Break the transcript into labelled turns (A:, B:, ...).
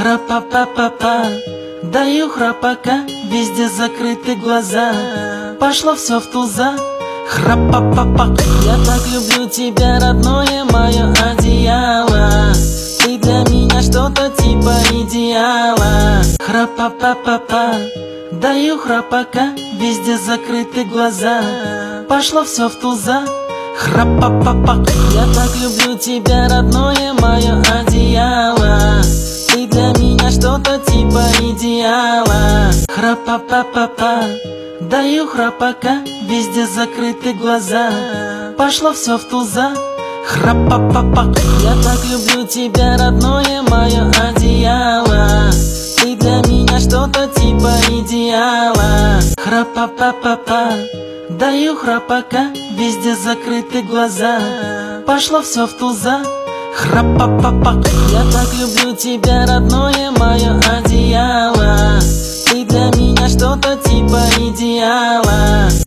A: Храпа-па-па-па, даю храпака, везде закрыты глаза. Пошло все в туза. Храпа-па-па, я так люблю тебя, родное мое одеяло. Ты для меня что-то типа идеала. Храпа-па-па-па, даю храпака, везде закрыты глаза. Пошло все в туза. Храпа-па-па, я так люблю тебя, родное мое одеяло. Ты для меня что-то типа идеала. Храпа-па-па-па, даю храпака, везде закрыты глаза. Пошло все в туза. Храпа-па-па, я так люблю тебя, родное мое одеяло. Ты для меня что-то типа идеала. Храпа-па-па-па, даю храпака, везде закрыты глаза. Пошло все в туза. Храпа-па-па, я так люблю тебя, родное мое одеяло. Ты для меня что-то типа идеала.